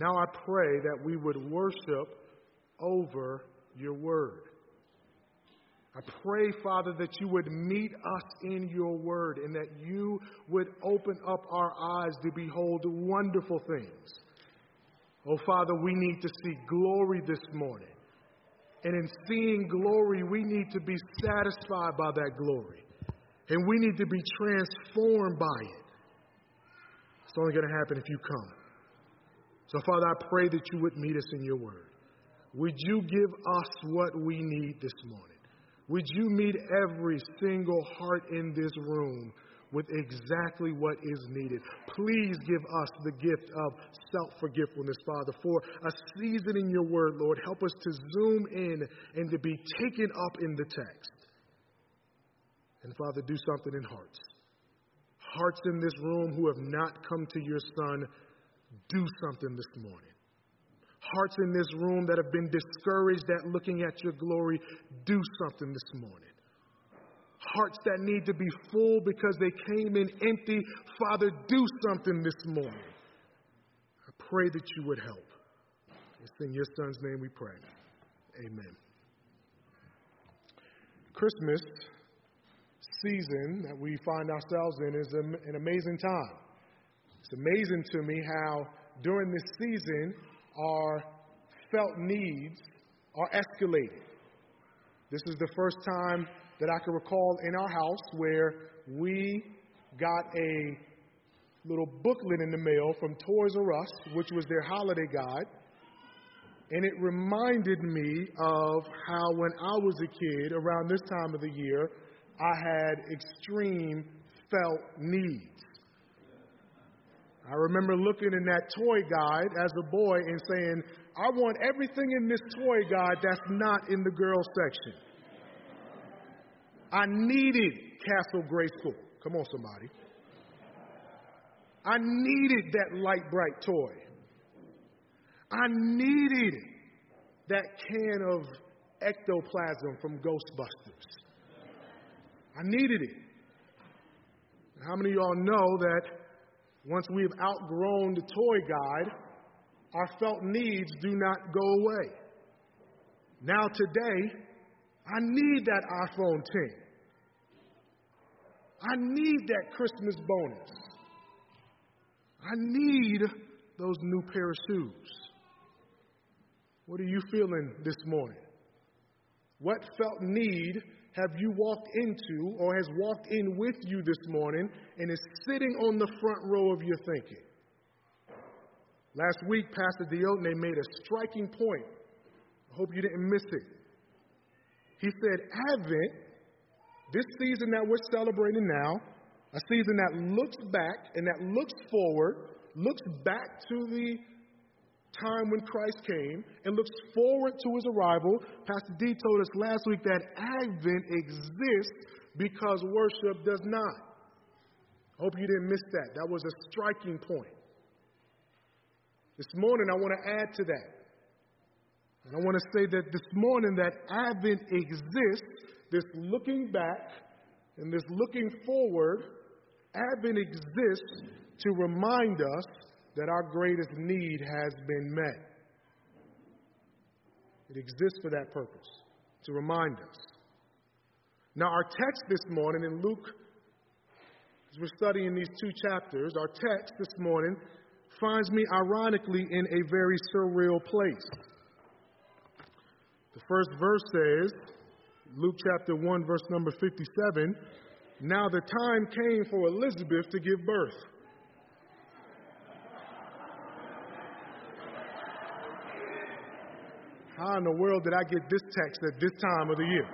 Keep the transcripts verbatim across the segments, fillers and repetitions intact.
Now I pray that we would worship over your word. I pray, Father, that you would meet us in your word and that you would open up our eyes to behold wonderful things. Oh, Father, we need to see glory this morning. And in seeing glory, we need to be satisfied by that glory. And we need to be transformed by it. It's only going to happen if you come. So, Father, I pray that you would meet us in your word. Would you give us what we need this morning? Would you meet every single heart in this room with exactly what is needed? Please give us the gift of self-forgetfulness, Father, for a season in your word, Lord. Help us to zoom in and to be taken up in the text. And, Father, do something in hearts. Hearts in this room who have not come to your Son, do something this morning. Hearts in this room that have been discouraged at looking at your glory, do something this morning. Hearts that need to be full because they came in empty, Father, do something this morning. I pray that you would help. It's in your Son's name we pray. Amen. Christmas season that we find ourselves in is an amazing time. It's amazing to me how during this season our felt needs are escalating. This is the first time that I can recall in our house where we got a little booklet in the mail from Toys R Us, which was their holiday guide. And it reminded me of how when I was a kid, around this time of the year, I had extreme felt needs. I remember looking in that toy guide as a boy and saying, I want everything in this toy guide that's not in the girls section. I needed Castle Grayskull. Come on, somebody. I needed that light bright toy. I needed that can of ectoplasm from Ghostbusters. I needed it. How many of y'all know that once we've outgrown the toy guide, our felt needs do not go away? Now today, I need that iPhone ten. I need that Christmas bonus. I need those new pair of shoes. What are you feeling this morning? What felt need have you walked into or has walked in with you this morning and is sitting on the front row of your thinking? Last week, Pastor Diotne made a striking point. I hope you didn't miss it. He said, Advent, this season that we're celebrating now, a season that looks back and that looks forward, looks back to the time when Christ came and looks forward to his arrival. Pastor D told us last week that Advent exists because worship does not. I hope you didn't miss that. That was a striking point. This morning I want to add to that. And I want to say that this morning that Advent exists, this looking back and this looking forward, Advent exists to remind us that our greatest need has been met. It exists for that purpose, to remind us. Now, our text this morning in Luke, as we're studying these two chapters, our text this morning finds me ironically in a very surreal place. The first verse says, Luke chapter one, verse number fifty-seven, now the time came for Elizabeth to give birth. How in the world did I get this text at this time of the year?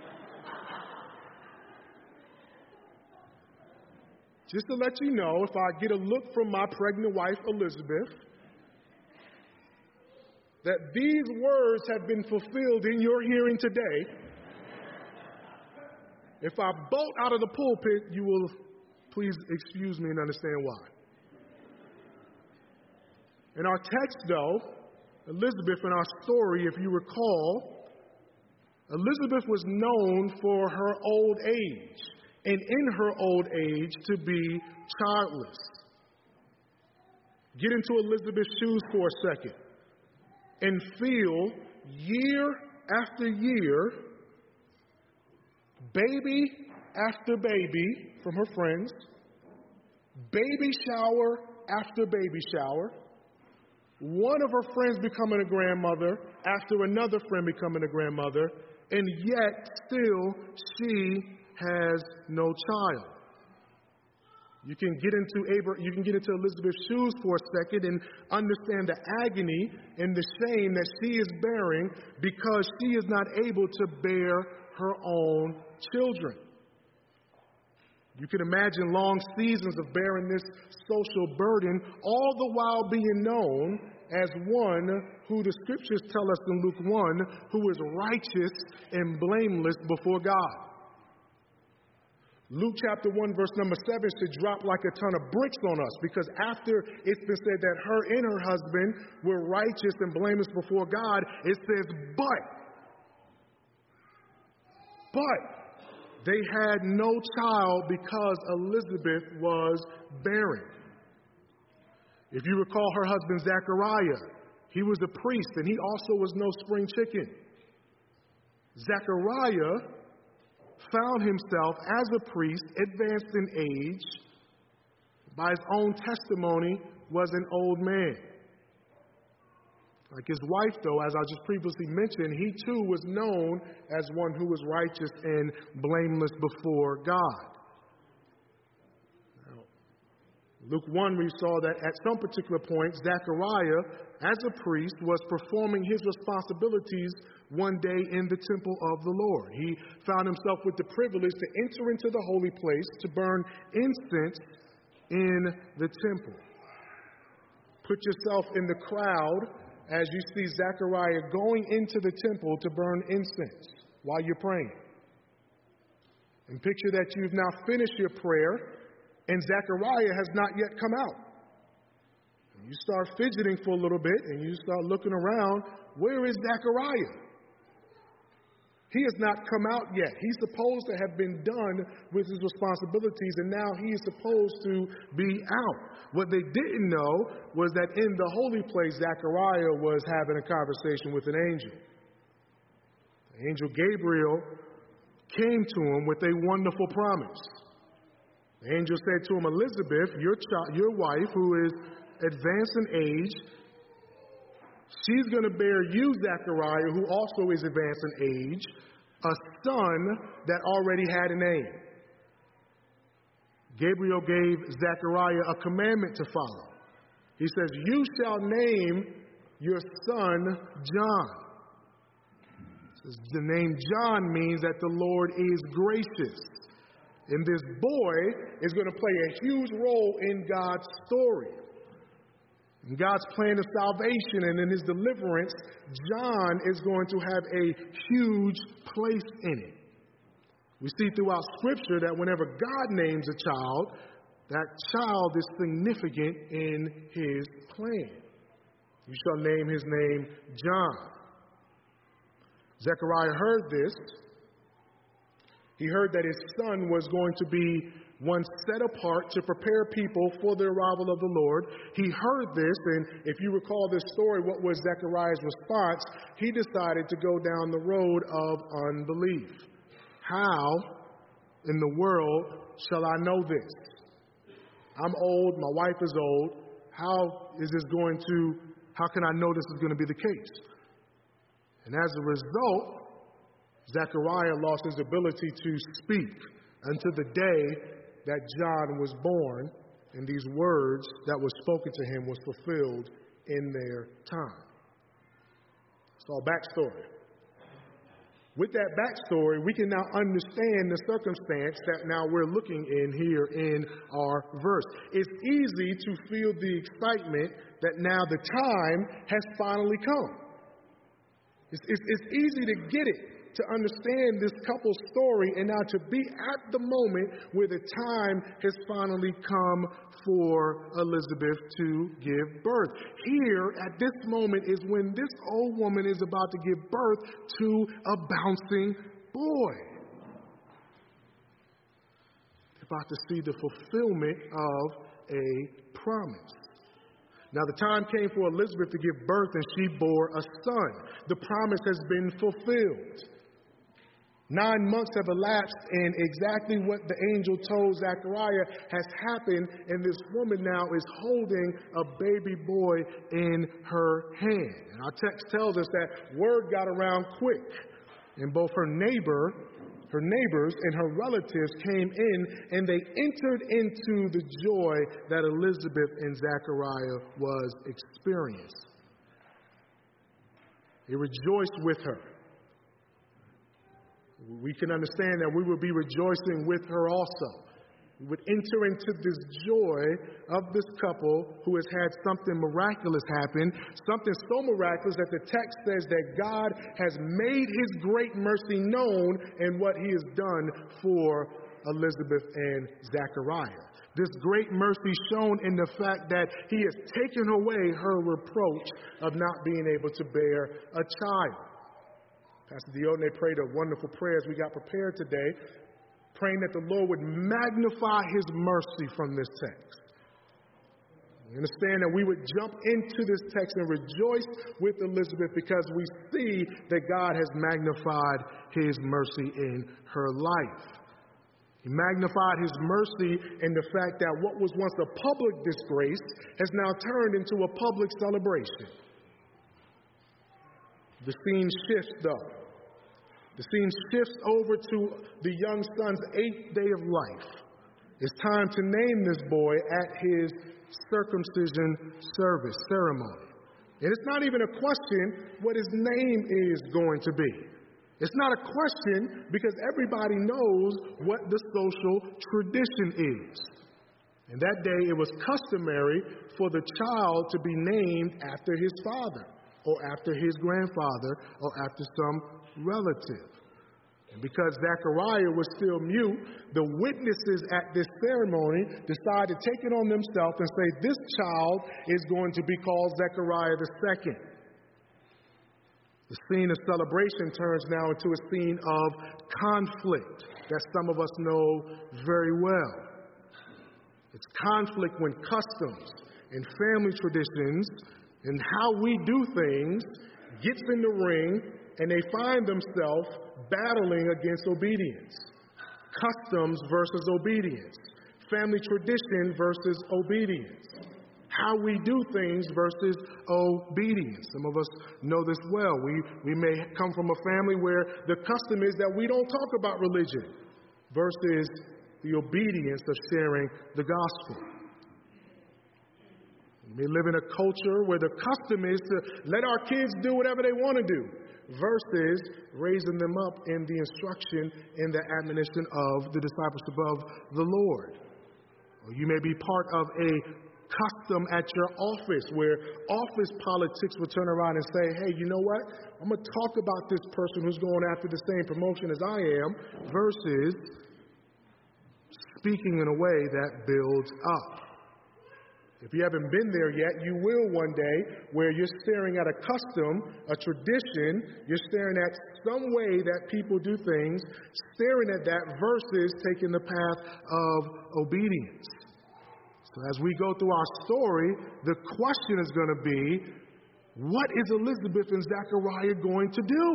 Just to let you know, if I get a look from my pregnant wife, Elizabeth, that these words have been fulfilled in your hearing today. If I bolt out of the pulpit, you will please excuse me and understand why. In our text, though, Elizabeth, in our story, if you recall, Elizabeth was known for her old age, and in her old age to be childless. Get into Elizabeth's shoes for a second and feel year after year, baby after baby from her friends, baby shower after baby shower, one of her friends becoming a grandmother after another friend becoming a grandmother, and yet still she has no child. You can get into Abra- you can get into Elizabeth's shoes for a second and understand the agony and the shame that she is bearing because she is not able to bear her own children. You can imagine long seasons of bearing this social burden, all the while being known as one who the scriptures tell us in Luke one, who is righteous and blameless before God. Luke chapter one, verse number seven should drop like a ton of bricks on us, because after it's been said that her and her husband were righteous and blameless before God, it says, but, but they had no child because Elizabeth was barren. If you recall her husband Zechariah, he was a priest and he also was no spring chicken. Zechariah found himself as a priest, advanced in age, by his own testimony, was an old man. Like his wife, though, as I just previously mentioned, he too was known as one who was righteous and blameless before God. Now, Luke one, we saw that at some particular point, Zechariah, as a priest, was performing his responsibilities one day in the temple of the Lord. He found himself with the privilege to enter into the holy place to burn incense in the temple. Put yourself in the crowd as you see Zechariah going into the temple to burn incense while you're praying. And picture that you've now finished your prayer and Zechariah has not yet come out. And you start fidgeting for a little bit and you start looking around. Where is Zechariah? He has not come out yet. He's supposed to have been done with his responsibilities, and now he is supposed to be out. What they didn't know was that in the holy place, Zechariah was having a conversation with an angel. The angel Gabriel came to him with a wonderful promise. The angel said to him, Elizabeth, your child, your wife, who is advanced in age, she's going to bear you, Zechariah, who also is advanced in age, a son that already had a name. Gabriel gave Zechariah a commandment to follow. He says, you shall name your son John. The name John means that the Lord is gracious. And this boy is going to play a huge role in God's story. In God's plan of salvation and in his deliverance, John is going to have a huge place in it. We see throughout Scripture that whenever God names a child, that child is significant in his plan. You shall name his name John. Zechariah heard this. He heard that his son was going to be one set apart to prepare people for the arrival of the Lord. He heard this, and if you recall this story, what was Zechariah's response? He decided to go down the road of unbelief. How in the world shall I know this? I'm old, my wife is old. How is this going to, how can I know this is going to be the case? And as a result, Zechariah lost his ability to speak until the day that John was born, and these words that were spoken to him was fulfilled in their time. It's all backstory. With that backstory, we can now understand the circumstance that now we're looking in here in our verse. It's easy to feel the excitement that now the time has finally come. It's, it's, it's easy to get it, to understand this couple's story, and now to be at the moment where the time has finally come for Elizabeth to give birth. Here, at this moment, is when this old woman is about to give birth to a bouncing boy. They're about to see the fulfillment of a promise. Now the time came for Elizabeth to give birth, and she bore a son. The promise has been fulfilled. Nine months have elapsed, and exactly what the angel told Zechariah has happened, and this woman now is holding a baby boy in her hand. And our text tells us that word got around quick, and both her neighbor, her neighbors and her relatives came in, and they entered into the joy that Elizabeth and Zechariah was experiencing. They rejoiced with her. We can understand that we would be rejoicing with her also. We would enter into this joy of this couple who has had something miraculous happen, something so miraculous that the text says that God has made his great mercy known in what he has done for Elizabeth and Zechariah. This great mercy shown in the fact that he has taken away her reproach of not being able to bear a child. Pastor Diodne prayed a wonderful prayer as we got prepared today, praying that the Lord would magnify his mercy from this text. We understand that we would jump into this text and rejoice with Elizabeth because we see that God has magnified his mercy in her life. He magnified his mercy in the fact that what was once a public disgrace has now turned into a public celebration. The scene shifts, though. The scene shifts over to the young son's eighth day of life. It's time to name this boy at his circumcision service ceremony. And it's not even a question what his name is going to be. It's not a question because everybody knows what the social tradition is. And that day it was customary for the child to be named after his father, or after his grandfather, or after some relative. And because Zechariah was still mute, the witnesses at this ceremony decided to take it on themselves and say, this child is going to be called Zechariah the second. The scene of celebration turns now into a scene of conflict that some of us know very well. It's conflict when customs and family traditions and how we do things gets in the ring, and they find themselves battling against obedience. Customs versus obedience. Family tradition versus obedience. How we do things versus obedience. Some of us know this well. We, we may come from a family where the custom is that we don't talk about religion versus the obedience of sharing the gospel. We live in a culture where the custom is to let our kids do whatever they want to do versus raising them up in the instruction and the admonition of the discipleship of the Lord. Or you may be part of a custom at your office where office politics will turn around and say, hey, you know what? I'm going to talk about this person who's going after the same promotion as I am versus speaking in a way that builds up. If you haven't been there yet, you will one day, where you're staring at a custom, a tradition, you're staring at some way that people do things, staring at that versus taking the path of obedience. So as we go through our story, the question is going to be, what is Elizabeth and Zechariah going to do?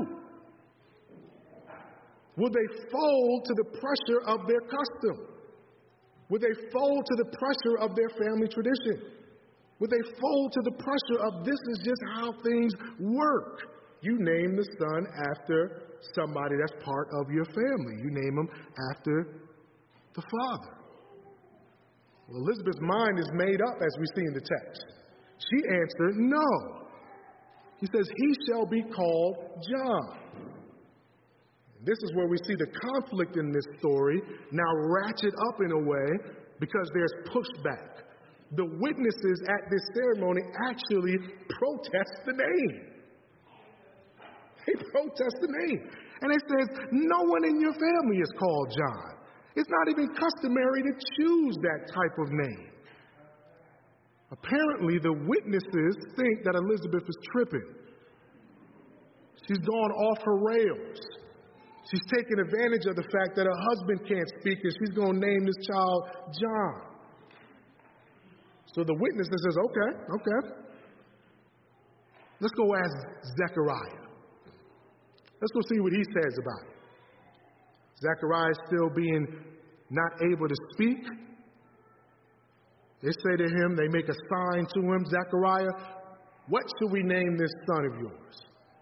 Will they fold to the pressure of their custom? Would they fold to the pressure of their family tradition? Would they fold to the pressure of this is just how things work? You name the son after somebody that's part of your family. You name him after the father. Well, Elizabeth's mind is made up, as we see in the text. She answered, no. He says, he shall be called John. This is where we see the conflict in this story now ratchet up in a way because there's pushback. The witnesses at this ceremony actually protest the name. They protest the name. And it says, no one in your family is called John. It's not even customary to choose that type of name. Apparently, the witnesses think that Elizabeth is tripping. She's gone off her rails. She's taking advantage of the fact that her husband can't speak and she's going to name this child John. So the witness says, okay, okay. Let's go ask Zechariah. Let's go see what he says about it. Zechariah is still being not able to speak. They say to him, they make a sign to him, Zechariah, what should we name this son of yours?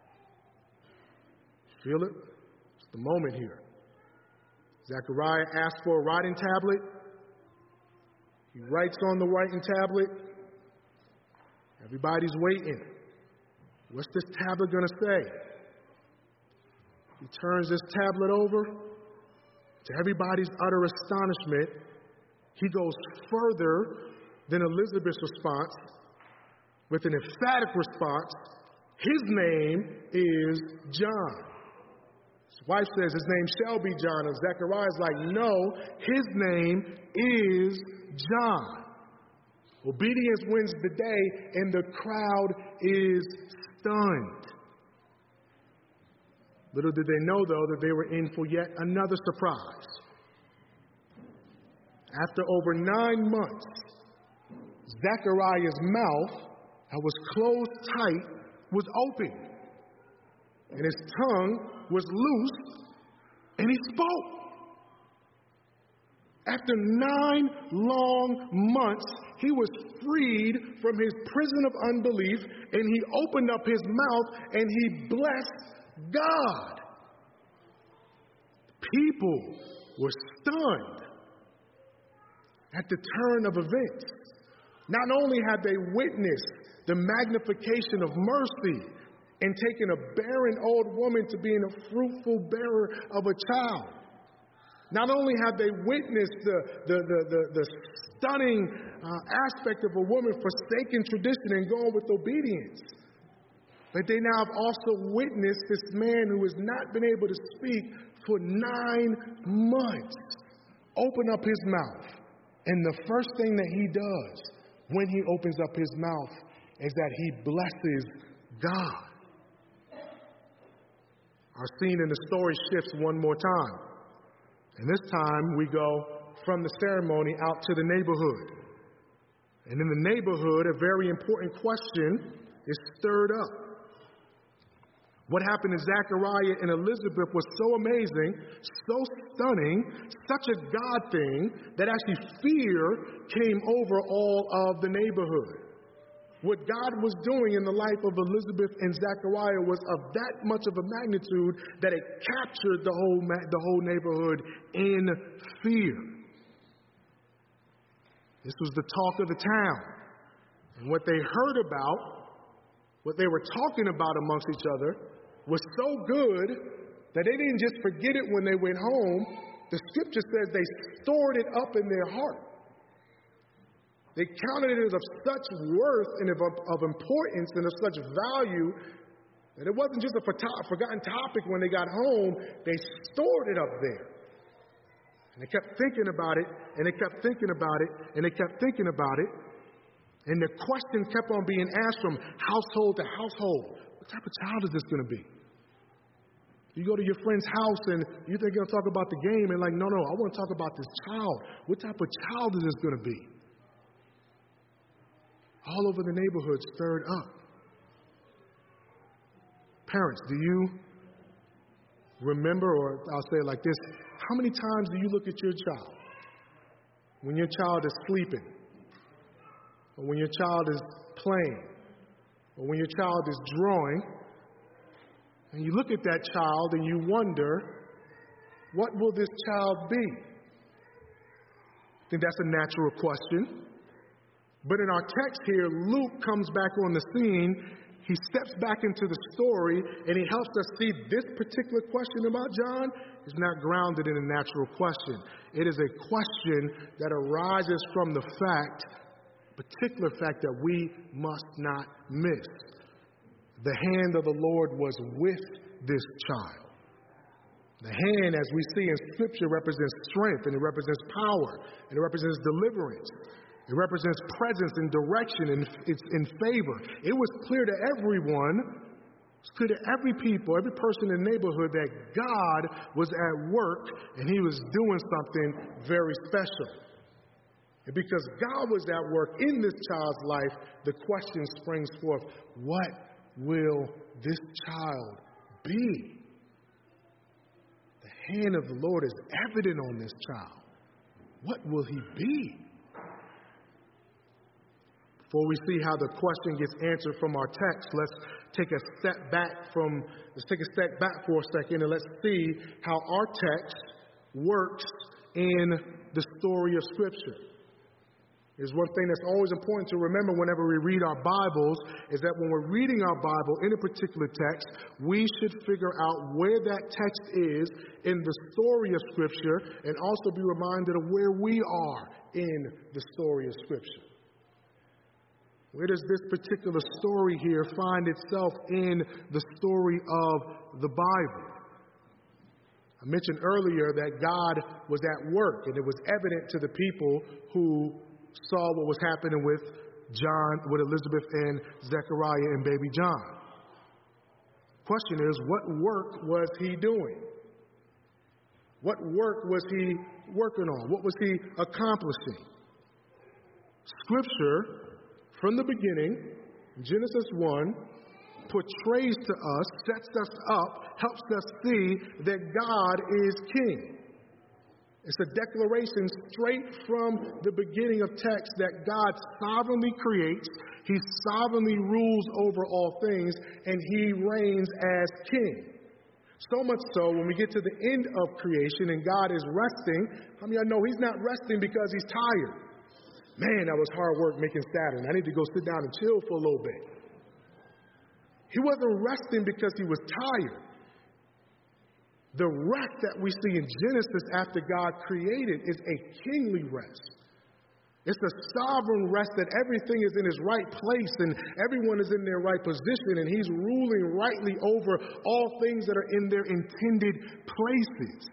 Feel it? It's the moment here. Zechariah asks for a writing tablet. He writes on the writing tablet. Everybody's waiting. What's this tablet going to say? He turns this tablet over. To everybody's utter astonishment, he goes further than Elizabeth's response with an emphatic response. His name is John. His wife says his name shall be John, and Zechariah's like, no, his name is John. Obedience wins the day, and the crowd is stunned. Little did they know, though, that they were in for yet another surprise. After over nine months, Zechariah's mouth, that was closed tight, was open. And his tongue was loose, and he spoke. After nine long months, he was freed from his prison of unbelief, and he opened up his mouth, and he blessed God. People were stunned at the turn of events. Not only had they witnessed the magnification of mercy and taken a barren old woman to being a fruitful bearer of a child, not only had they witnessed the, the, the, the, the stunning uh, aspect of a woman forsaking tradition and going with obedience, but they now have also witnessed this man who has not been able to speak for nine months open up his mouth. And the first thing that he does when he opens up his mouth is that he blesses God. Our scene in the story shifts one more time. And this time we go from the ceremony out to the neighborhood. And in the neighborhood, a very important question is stirred up. What happened to Zechariah and Elizabeth was so amazing, so stunning, such a God thing, that actually fear came over all of the neighborhood. What God was doing in the life of Elizabeth and Zechariah was of that much of a magnitude that it captured the whole, the whole neighborhood in fear. This was the talk of the town. And what they heard about, what they were talking about amongst each other, was so good that they didn't just forget it when they went home. The scripture says they stored it up in their heart. They counted it as of such worth and of, of importance and of such value that it wasn't just a forgotten topic when they got home. They stored it up there. And they kept thinking about it, and they kept thinking about it, and they kept thinking about it. And the question kept on being asked from household to household. What type of child is this going to be? You go to your friend's house and you think you're going to talk about the game, and like, no, no, I want to talk about this child. What type of child is this going to be? All over the neighborhood stirred up. Parents, do you remember, or I'll say it like this, how many times do you look at your child when your child is sleeping, or when your child is playing, or when your child is drawing, and you look at that child and you wonder, what will this child be? I think that's a natural question. But in our text here, Luke comes back on the scene. He steps back into the story, and he helps us see this particular question about John is not grounded in a natural question. It is a question that arises from the fact, particular fact that we must not miss. The hand of the Lord was with this child. The hand, as we see in Scripture, represents strength, and it represents power, and it represents deliverance. It represents presence and direction, and it's in favor. It was clear to everyone, it was clear to every people, every person in the neighborhood that God was at work, and he was doing something very special. And because God was at work in this child's life, the question springs forth, what will this child be? The hand of the Lord is evident on this child. What will he be? Before we see how the question gets answered from our text, let's take a step back from, let's take a step back for a second and let's see how our text works in the story of Scripture. There's one thing that's always important to remember whenever we read our Bibles is that when we're reading our Bible in a particular text, we should figure out where that text is in the story of Scripture and also be reminded of where we are in the story of Scripture. Where does this particular story here find itself in the story of the Bible? I mentioned earlier that God was at work, and it was evident to the people who saw what was happening with John, with Elizabeth and Zechariah and baby John. Question is, what work was he doing? What work was he working on? What was he accomplishing? Scripture, from the beginning, Genesis one, portrays to us, sets us up, helps us see that God is king. It's a declaration straight from the beginning of text that God sovereignly creates, he sovereignly rules over all things, and he reigns as king. So much so, when we get to the end of creation and God is resting, how many of y'all know he's not resting because he's tired? Man, that was hard work making Saturn. I need to go sit down and chill for a little bit. He wasn't resting because he was tired. The rest that we see in Genesis after God created is a kingly rest. It's a sovereign rest that everything is in its right place and everyone is in their right position and he's ruling rightly over all things that are in their intended places.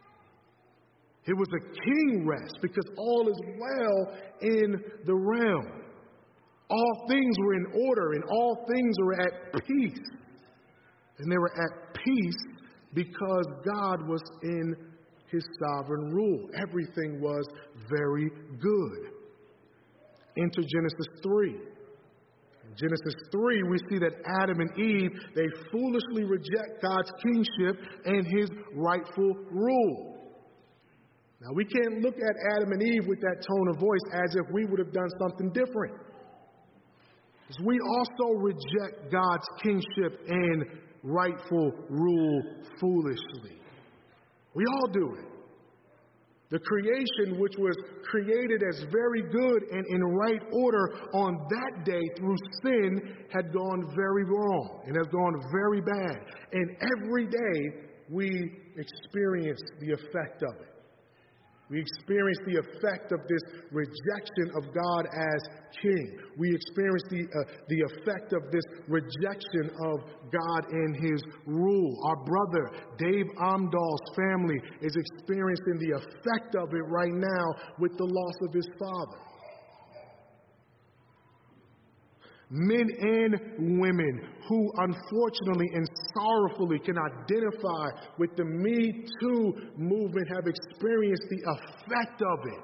It was a king rest because all is well in the realm. All things were in order and all things were at peace. And they were at peace because God was in his sovereign rule. Everything was very good. Enter Genesis three. In Genesis three, we see that Adam and Eve, they foolishly reject God's kingship and his rightful rule. Now, we can't look at Adam and Eve with that tone of voice as if we would have done something different. Because we also reject God's kingship and rightful rule foolishly. We all do it. The creation, which was created as very good and in right order on that day through sin, had gone very wrong and has gone very bad. And every day we experience the effect of it. We experience the effect of this rejection of God as king. We experience the, uh, the effect of this rejection of God and his rule. Our brother, Dave Amdahl's family, is experiencing the effect of it right now with the loss of his father. Men and women who unfortunately and sorrowfully can identify with the Me Too movement have experienced the effect of it.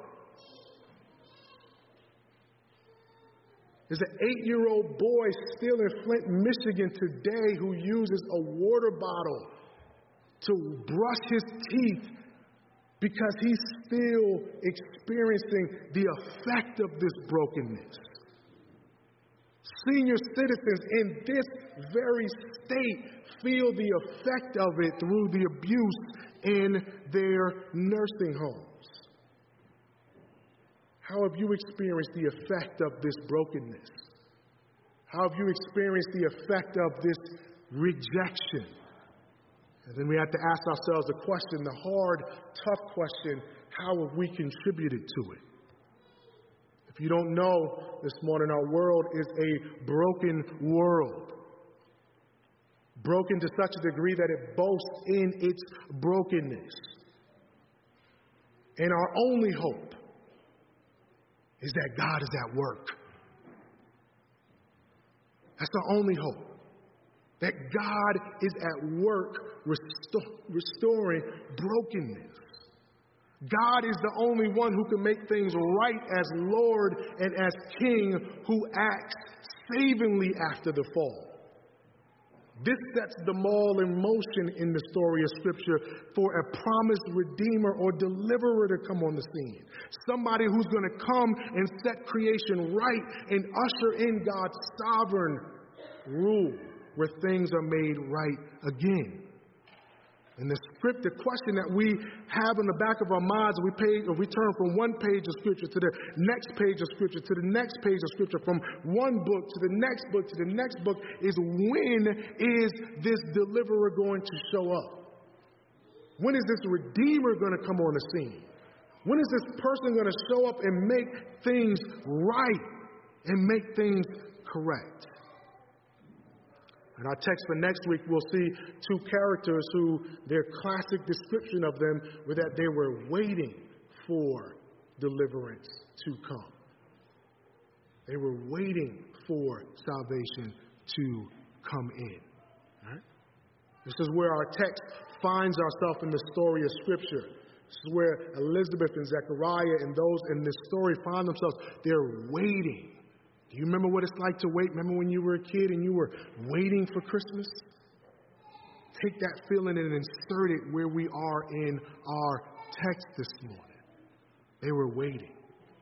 There's an eight-year-old boy still in Flint, Michigan today who uses a water bottle to brush his teeth because he's still experiencing the effect of this brokenness. Senior citizens in this very state feel the effect of it through the abuse in their nursing homes. How have you experienced the effect of this brokenness? How have you experienced the effect of this rejection? And then we have to ask ourselves the question, the hard, tough question, how have we contributed to it? If you don't know this morning, our world is a broken world. Broken to such a degree that it boasts in its brokenness. And our only hope is that God is at work. That's our only hope. That God is at work restor- restoring brokenness. God is the only one who can make things right as Lord and as King, who acts savingly after the fall. This sets them all in motion in the story of Scripture for a promised Redeemer or Deliverer to come on the scene. Somebody who's going to come and set creation right and usher in God's sovereign rule where things are made right again. In the script, the question that we have in the back of our minds, we pay, or we turn from one page of Scripture to the next page of Scripture, to the next page of Scripture, from one book to the next book to the next book, is when is this deliverer going to show up? When is this Redeemer going to come on the scene? When is this person going to show up and make things right and make things correct? In our text for next week, we'll see two characters who their classic description of them was that they were waiting for deliverance to come. They were waiting for salvation to come in. Right? This is where our text finds ourselves in the story of Scripture. This is where Elizabeth and Zechariah and those in this story find themselves. They're waiting. Do you remember what it's like to wait? Remember when you were a kid and you were waiting for Christmas? Take that feeling and insert it where we are in our text this morning. They were waiting.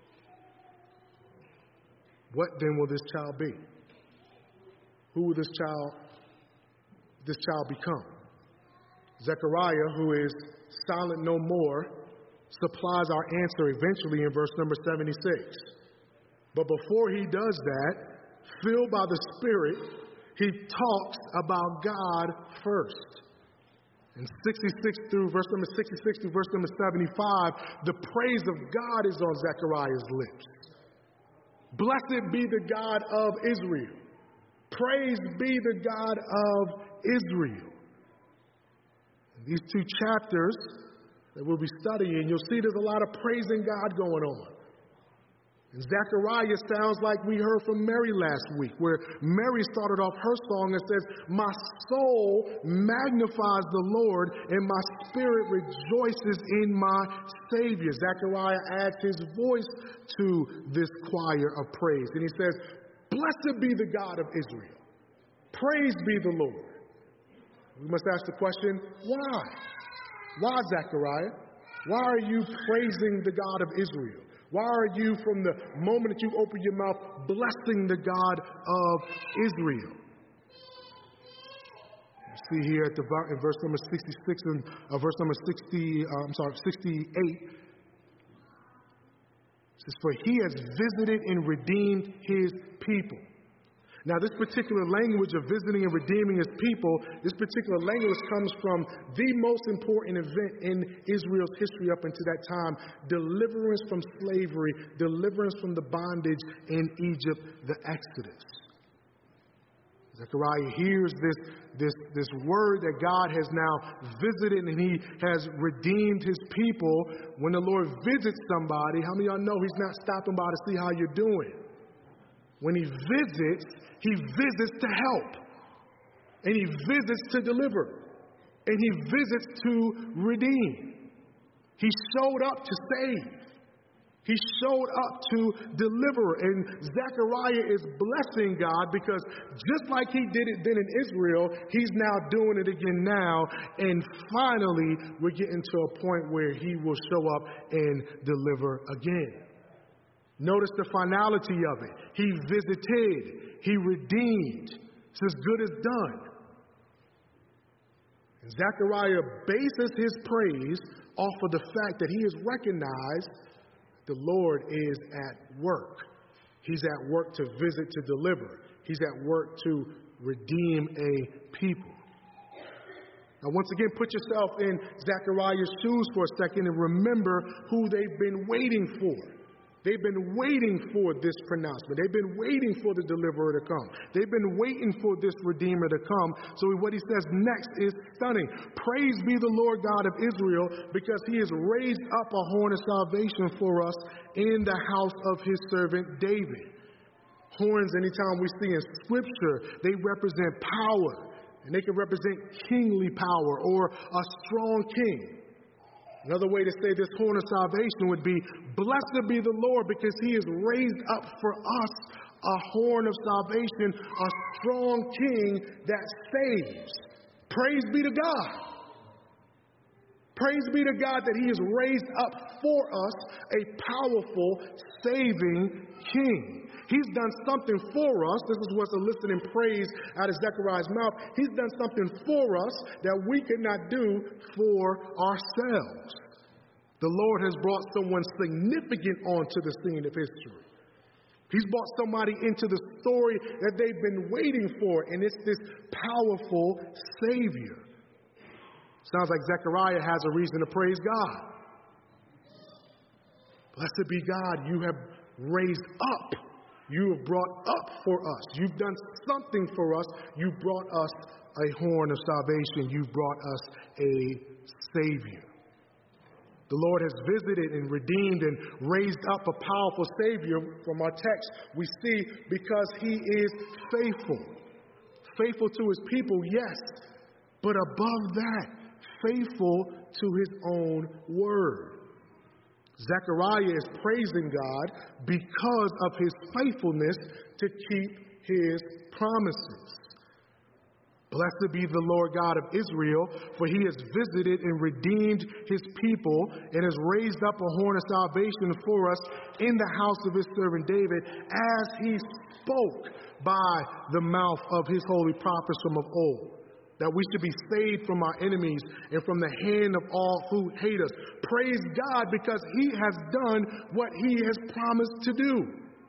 What then will this child be? Who will this child, this child become? Zechariah, who is silent no more, supplies our answer eventually in verse number seventy-six. But before he does that, filled by the Spirit, he talks about God first. In sixty-six through verse number sixty-six through verse number seventy-five, the praise of God is on Zechariah's lips. Blessed be the God of Israel. Praise be the God of Israel. In these two chapters that we'll be studying, you'll see there's a lot of praising God going on. And Zechariah sounds like we heard from Mary last week, where Mary started off her song and says, "My soul magnifies the Lord, and my spirit rejoices in my Savior." Zechariah adds his voice to this choir of praise. And he says, "Blessed be the God of Israel. Praise be the Lord." We must ask the question, why? Why, Zechariah? Why are you praising the God of Israel? Why are you, from the moment that you open your mouth, blessing the God of Israel? You see here at the in verse number sixty-six and uh, verse number sixty, uh, I'm sorry, sixty-eight. It says, "For he has visited and redeemed his people." Now, this particular language of visiting and redeeming his people, this particular language comes from the most important event in Israel's history up until that time, deliverance from slavery, deliverance from the bondage in Egypt, the Exodus. Zechariah hears this, this, this word that God has now visited and he has redeemed his people. When the Lord visits somebody, how many of y'all know he's not stopping by to see how you're doing? When he visits, he visits to help, and he visits to deliver, and he visits to redeem. He showed up to save. He showed up to deliver, and Zechariah is blessing God because just like he did it then in Israel, he's now doing it again now, and finally we're getting to a point where he will show up and deliver again. Notice the finality of it. He visited. He redeemed. It says, good is done. And Zechariah bases his praise off of the fact that he has recognized the Lord is at work. He's at work to visit, to deliver. He's at work to redeem a people. Now, once again, put yourself in Zechariah's shoes for a second and remember who they've been waiting for. They've been waiting for this pronouncement. They've been waiting for the deliverer to come. They've been waiting for this redeemer to come. So what he says next is stunning. Praise be the Lord God of Israel, because he has raised up a horn of salvation for us in the house of his servant David. Horns, anytime we see in Scripture, they represent power. And they can represent kingly power or a strong king. Another way to say this horn of salvation would be, blessed be the Lord, because he has raised up for us a horn of salvation, a strong king that saves. Praise be to God. Praise be to God that he has raised up for us a powerful, saving king. He's done something for us. This is what's eliciting praise out of Zechariah's mouth. He's done something for us that we could not do for ourselves. The Lord has brought someone significant onto the scene of history. He's brought somebody into the story that they've been waiting for, and it's this powerful Savior. Sounds like Zechariah has a reason to praise God. Blessed be God, you have raised up. You have brought up for us. You've done something for us. You brought us a horn of salvation. You've brought us a Savior. The Lord has visited and redeemed and raised up a powerful Savior. From our text, we see because he is faithful. Faithful to his people, yes, but above that, faithful to his own word. Zechariah is praising God because of his faithfulness to keep his promises. Blessed be the Lord God of Israel, for he has visited and redeemed his people and has raised up a horn of salvation for us in the house of his servant David, as he spoke by the mouth of his holy prophets from of old, that we should be saved from our enemies and from the hand of all who hate us. Praise God, because he has done what he has promised to do.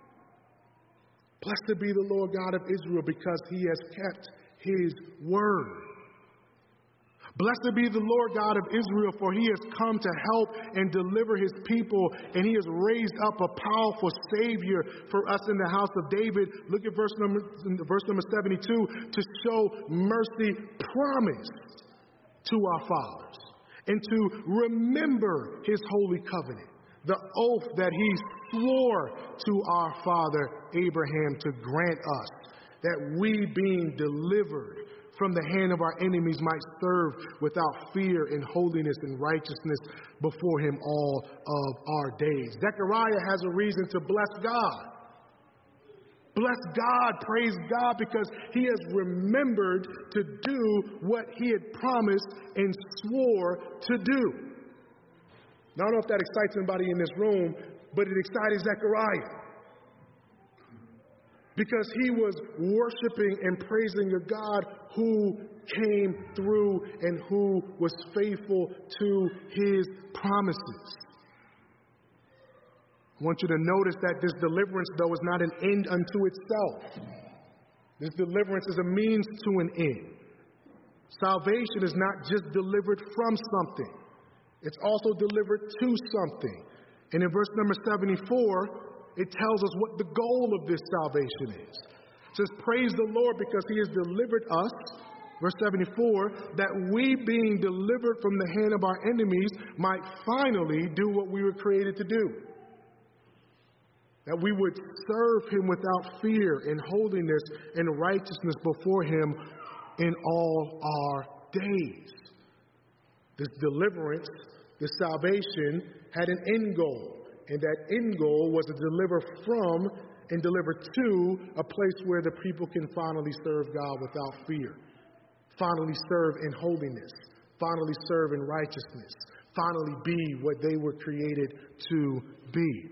Blessed be the Lord God of Israel, because he has kept his word. Blessed be the Lord God of Israel, for he has come to help and deliver his people, and he has raised up a powerful Savior for us in the house of David. Look at verse number, verse number seventy-two, to show mercy promised to our fathers, and to remember his holy covenant, the oath that he swore to our father Abraham to grant us, that we, being delivered from the hand of our enemies, might serve without fear in holiness and righteousness before him all of our days. Zechariah has a reason to bless God. Bless God, praise God, because he has remembered to do what he had promised and swore to do. Now, I don't know if that excites anybody in this room, but it excited Zechariah, because he was worshiping and praising a God who came through and who was faithful to his promises. I want you to notice that this deliverance, though, is not an end unto itself. This deliverance is a means to an end. Salvation is not just delivered from something. It's also delivered to something. And in verse number seventy-four, it tells us what the goal of this salvation is. It says, praise the Lord, because he has delivered us, verse seventy-four, that we, being delivered from the hand of our enemies, might finally do what we were created to do. That we would serve him without fear in holiness and righteousness before him in all our days. This deliverance, this salvation, had an end goal. And that end goal was to deliver from and deliver to a place where the people can finally serve God without fear, finally serve in holiness, finally serve in righteousness, finally be what they were created to be.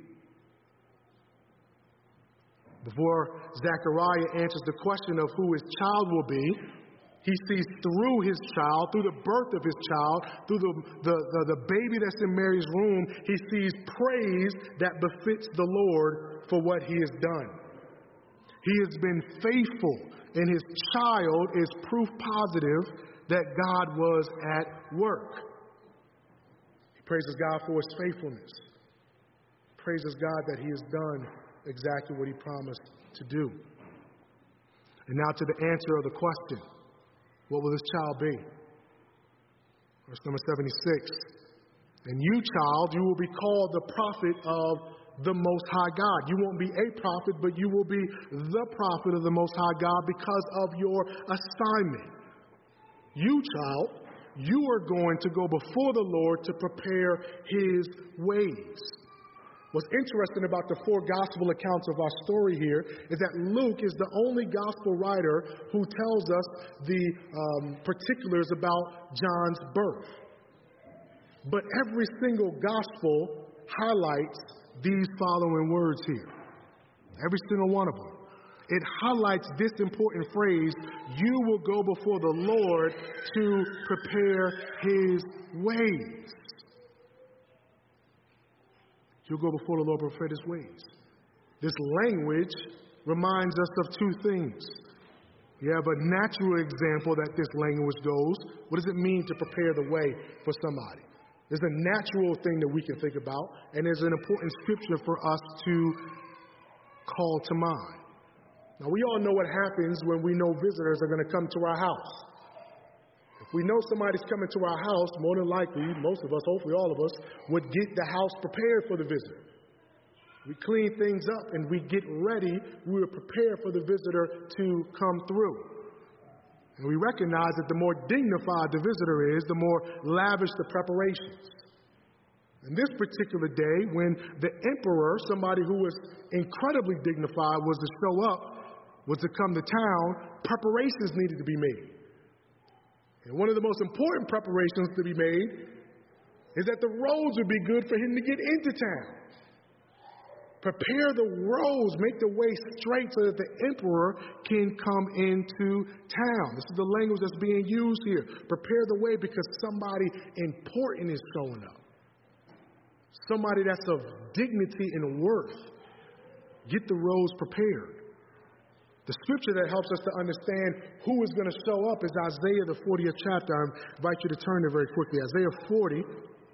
Before Zechariah answers the question of who his child will be, he sees through his child, through the birth of his child, through the, the, the, the baby that's in Mary's womb, he sees praise that befits the Lord for what he has done. He has been faithful, and his child is proof positive that God was at work. He praises God for his faithfulness. He praises God that he has done exactly what he promised to do. And now to the answer of the question. What will this child be? Verse number seventy-six. And you, child, you will be called the prophet of the Most High God. You won't be a prophet, but you will be the prophet of the Most High God because of your assignment. You, child, you are going to go before the Lord to prepare his ways. What's interesting about the four gospel accounts of our story here is that Luke is the only gospel writer who tells us the um, particulars about John's birth. But every single gospel highlights these following words here. Every single one of them. It highlights this important phrase, you will go before the Lord to prepare his ways. You'll go before the Lord to prepare his ways. This language reminds us of two things. You have a natural example that this language goes. What does it mean to prepare the way for somebody? There's a natural thing that we can think about, and there's an important scripture for us to call to mind. Now, we all know what happens when we know visitors are going to come to our house. If we know somebody's coming to our house, more than likely, most of us, hopefully all of us, would get the house prepared for the visitor. We clean things up and we get ready. We would prepare for the visitor to come through. And we recognize that the more dignified the visitor is, the more lavish the preparations. And this particular day, when the emperor, somebody who was incredibly dignified, was to show up, was to come to town, preparations needed to be made. And one of the most important preparations to be made is that the roads would be good for him to get into town. Prepare the roads, make the way straight so that the emperor can come into town. This is the language that's being used here. Prepare the way because somebody important is showing up. Somebody that's of dignity and worth. Get the roads prepared. The scripture that helps us to understand who is going to show up is Isaiah, the fortieth chapter. I invite you to turn there very quickly. Isaiah forty,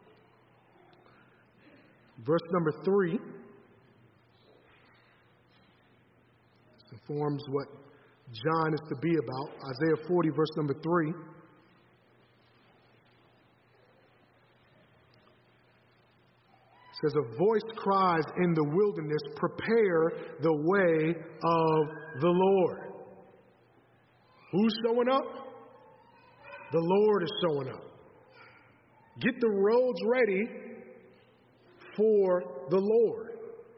verse number three. This informs what John is to be about. Isaiah forty, verse number three. It says, a voice cries in the wilderness, prepare the way of the Lord. Who's showing up? The Lord is showing up. Get the roads ready for the Lord.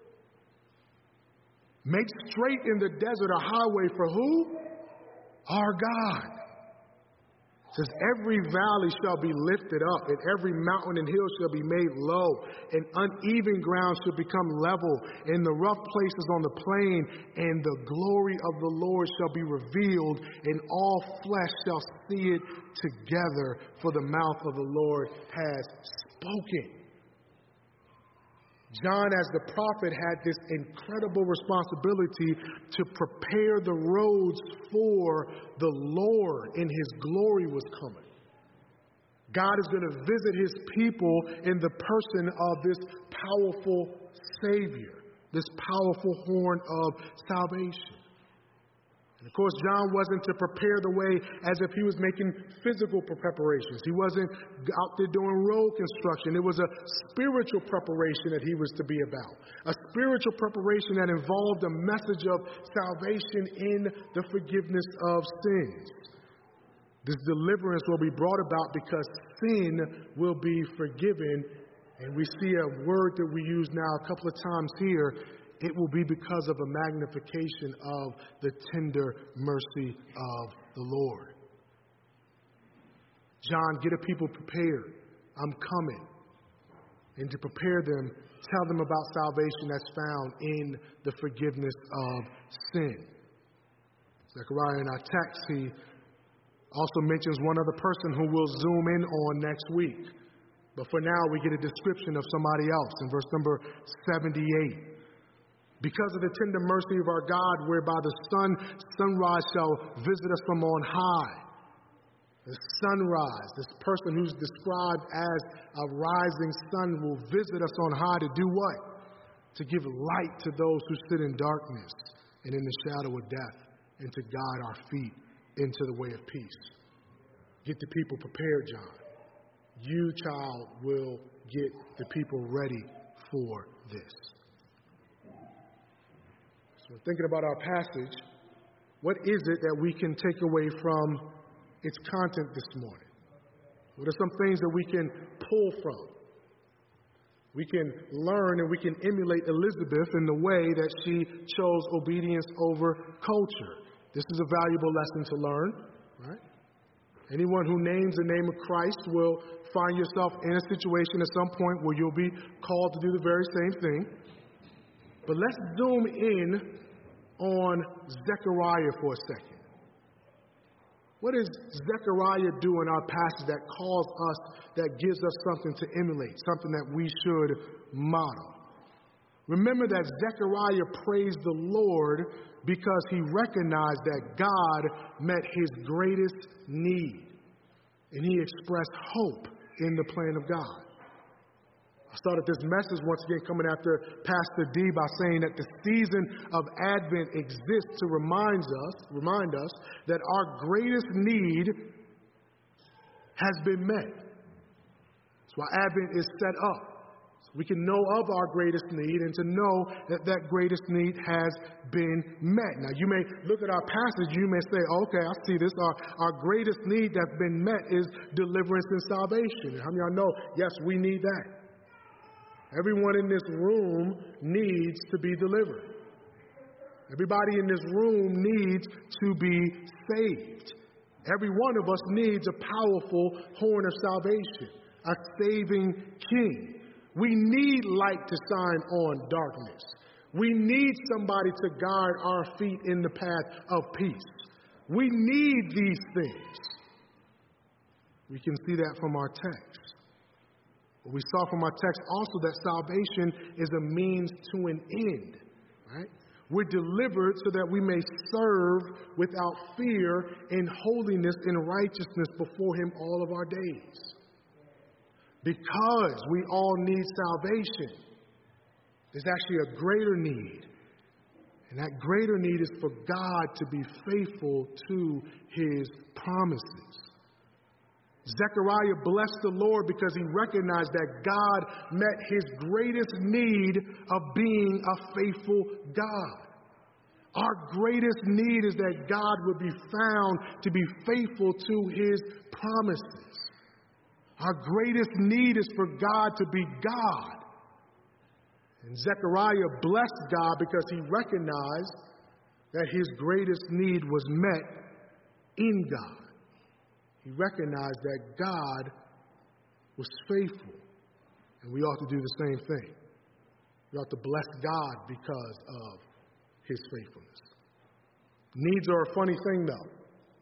Make straight in the desert a highway for who? Our God. It says, every valley shall be lifted up, and every mountain and hill shall be made low, and uneven ground shall become level, and the rough places on the plain, and the glory of the Lord shall be revealed, and all flesh shall see it together, for the mouth of the Lord has spoken. John, as the prophet, had this incredible responsibility to prepare the roads for the Lord, and his glory was coming. God is going to visit his people in the person of this powerful Savior, this powerful horn of salvation. And of course, John wasn't to prepare the way as if he was making physical preparations. He wasn't out there doing road construction. It was a spiritual preparation that he was to be about. A spiritual preparation that involved a message of salvation in the forgiveness of sins. This deliverance will be brought about because sin will be forgiven. And we see a word that we use now a couple of times here. It will be because of a magnification of the tender mercy of the Lord. John, get a people prepared. I'm coming. And to prepare them, tell them about salvation that's found in the forgiveness of sin. Zechariah in our text, he also mentions one other person who we'll zoom in on next week. But for now, we get a description of somebody else in verse number seventy-eight. Because of the tender mercy of our God, whereby the sun, sunrise shall visit us from on high. The sunrise, this person who's described as a rising sun, will visit us on high to do what? To give light to those who sit in darkness and in the shadow of death, and to guide our feet into the way of peace. Get the people prepared, John. You, child, will get the people ready for this. So thinking about our passage, what is it that we can take away from its content this morning? What are some things that we can pull from? We can learn and we can emulate Elizabeth in the way that she chose obedience over culture. This is a valuable lesson to learn, right? Anyone who names the name of Christ will find yourself in a situation at some point where you'll be called to do the very same thing. But let's zoom in on Zechariah for a second. What does Zechariah do in our passage that calls us, that gives us something to emulate, something that we should model? Remember that Zechariah praised the Lord because he recognized that God met his greatest need, and he expressed hope in the plan of God. I started this message once again coming after Pastor D by saying that the season of Advent exists to remind us, remind us that our greatest need has been met. That's why Advent is set up. So we can know of our greatest need and to know that that greatest need has been met. Now, you may look at our passage, you may say, okay, I see this. Our, our greatest need that's been met is deliverance and salvation. And how many of y'all know, yes, we need that. Everyone in this room needs to be delivered. Everybody in this room needs to be saved. Every one of us needs a powerful horn of salvation, a saving king. We need light to shine on darkness. We need somebody to guide our feet in the path of peace. We need these things. We can see that from our text. We saw from our text also that salvation is a means to an end, right? We're delivered so that we may serve without fear in holiness and righteousness before him all of our days. Because we all need salvation, there's actually a greater need. And that greater need is for God to be faithful to his promises. Zechariah blessed the Lord because he recognized that God met his greatest need of being a faithful God. Our greatest need is that God would be found to be faithful to his promises. Our greatest need is for God to be God. And Zechariah blessed God because he recognized that his greatest need was met in God. He recognized that God was faithful, and we ought to do the same thing. We ought to bless God because of his faithfulness. Needs are a funny thing, though.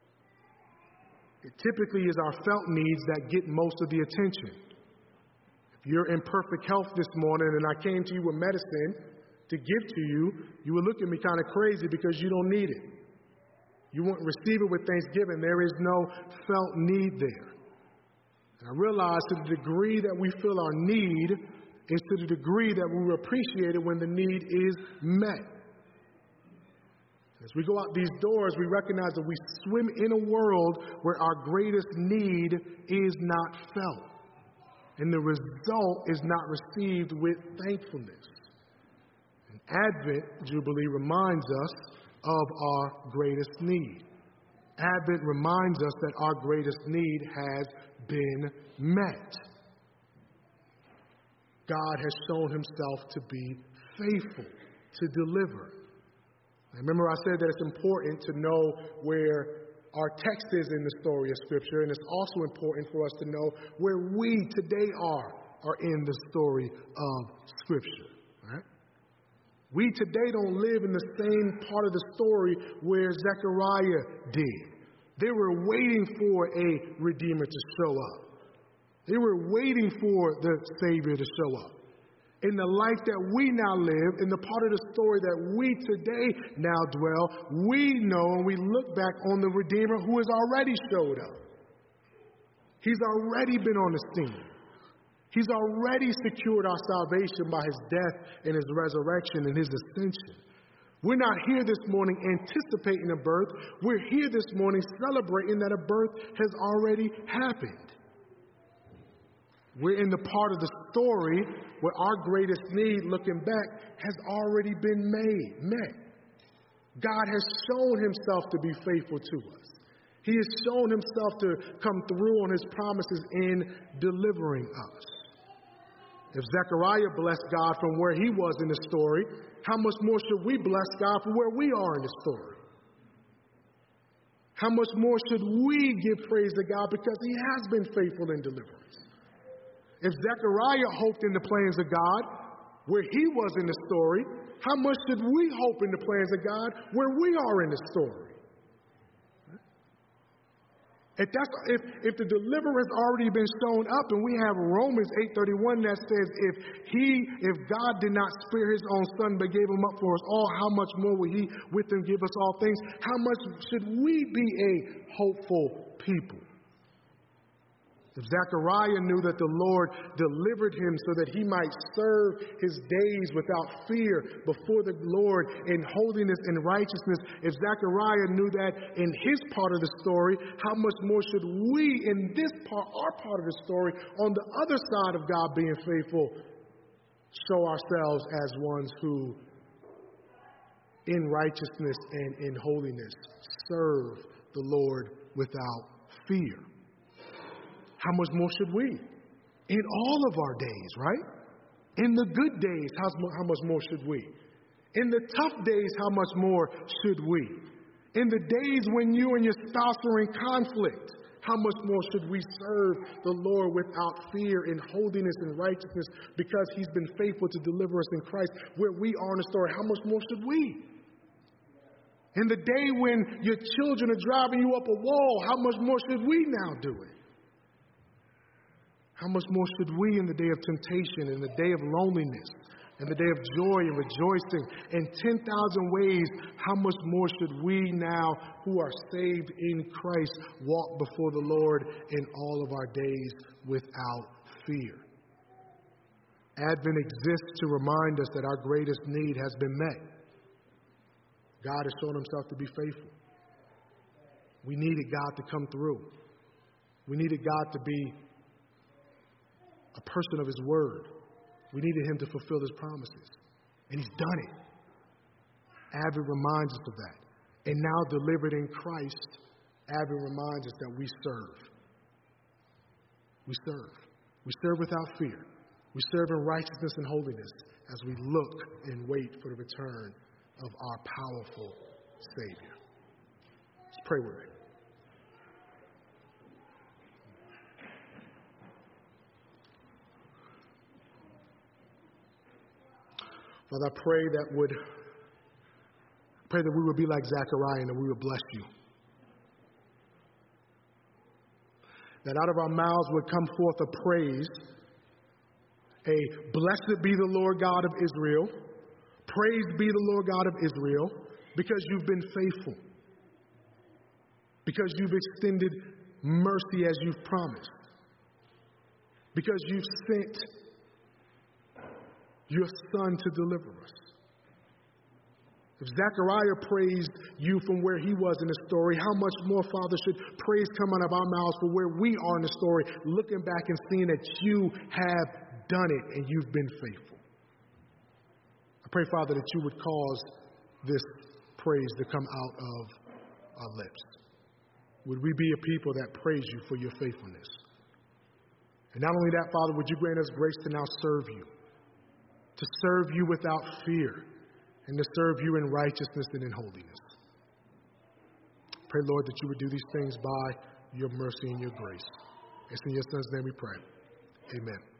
It typically is our felt needs that get most of the attention. If you're in perfect health this morning and I came to you with medicine to give to you, you would look at me kind of crazy because you don't need it. You won't receive it with thanksgiving. There is no felt need there. And I realize to the degree that we feel our need is to the degree that we will appreciate it when the need is met. As we go out these doors, we recognize that we swim in a world where our greatest need is not felt. And the result is not received with thankfulness. And Advent, Jubilee, reminds us of our greatest need. Advent reminds us that our greatest need has been met. God has shown himself to be faithful, to deliver. I remember I said that it's important to know where our text is in the story of Scripture, and it's also important for us to know where we today are, are in the story of Scripture. Right? We today don't live in the same part of the story where Zechariah did. They were waiting for a Redeemer to show up. They were waiting for the Savior to show up. In the life that we now live, in the part of the story that we today now dwell, we know and we look back on the Redeemer who has already showed up. He's already been on the scene. He's already secured our salvation by his death and his resurrection and his ascension. We're not here this morning anticipating a birth. We're here this morning celebrating that a birth has already happened. We're in the part of the story where our greatest need, looking back, has already been made, met. God has shown himself to be faithful to us. He has shown himself to come through on his promises in delivering us. If Zechariah blessed God from where he was in the story, how much more should we bless God for where we are in the story? How much more should we give praise to God because he has been faithful in deliverance? If Zechariah hoped in the plans of God where he was in the story, how much should we hope in the plans of God where we are in the story? If, that's, if, if the deliverer has already been shown up, and we have Romans eight thirty-one that says, if he, if God did not spare his own son but gave him up for us all, how much more will he with him give us all things? How much should we be a hopeful people? If Zechariah knew that the Lord delivered him so that he might serve his days without fear before the Lord in holiness and righteousness, if Zechariah knew that in his part of the story, how much more should we in this part, our part of the story, on the other side of God being faithful, show ourselves as ones who, in righteousness and in holiness, serve the Lord without fear? How much more should we? In all of our days, right? In the good days, how, how much more should we? In the tough days, how much more should we? In the days when you and your spouse are in conflict, how much more should we serve the Lord without fear in holiness and righteousness because he's been faithful to deliver us in Christ where we are in the story? How much more should we? In the day when your children are driving you up a wall, how much more should we now do it? How much more should we in the day of temptation, in the day of loneliness, in the day of joy and rejoicing, in ten thousand ways, how much more should we now, who are saved in Christ, walk before the Lord in all of our days without fear? Advent exists to remind us that our greatest need has been met. God has shown himself to be faithful. We needed God to come through. We needed God to be a person of his word. We needed him to fulfill his promises. And he's done it. Advent reminds us of that. And now delivered in Christ, Advent reminds us that we serve. We serve. We serve without fear. We serve in righteousness and holiness as we look and wait for the return of our powerful Savior. Let's pray with me. Father, I pray that would pray that we would be like Zechariah and that we would bless you. That out of our mouths would come forth a praise, a blessed be the Lord God of Israel, praised be the Lord God of Israel, because you've been faithful, because you've extended mercy as you've promised, because you've sent your son to deliver us. If Zechariah praised you from where he was in the story, how much more, Father, should praise come out of our mouths for where we are in the story, looking back and seeing that you have done it and you've been faithful. I pray, Father, that you would cause this praise to come out of our lips. Would we be a people that praise you for your faithfulness? And not only that, Father, would you grant us grace to now serve you, to serve you without fear, and to serve you in righteousness and in holiness. Pray, Lord, that you would do these things by your mercy and your grace. It's in your Son's name we pray. Amen.